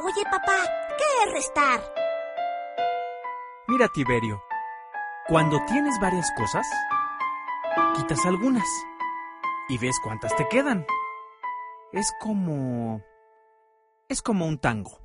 Oye, papá, ¿qué es restar? Mira, Tiberio, cuando tienes varias cosas, quitas algunas y ves cuántas te quedan. Es como un tango.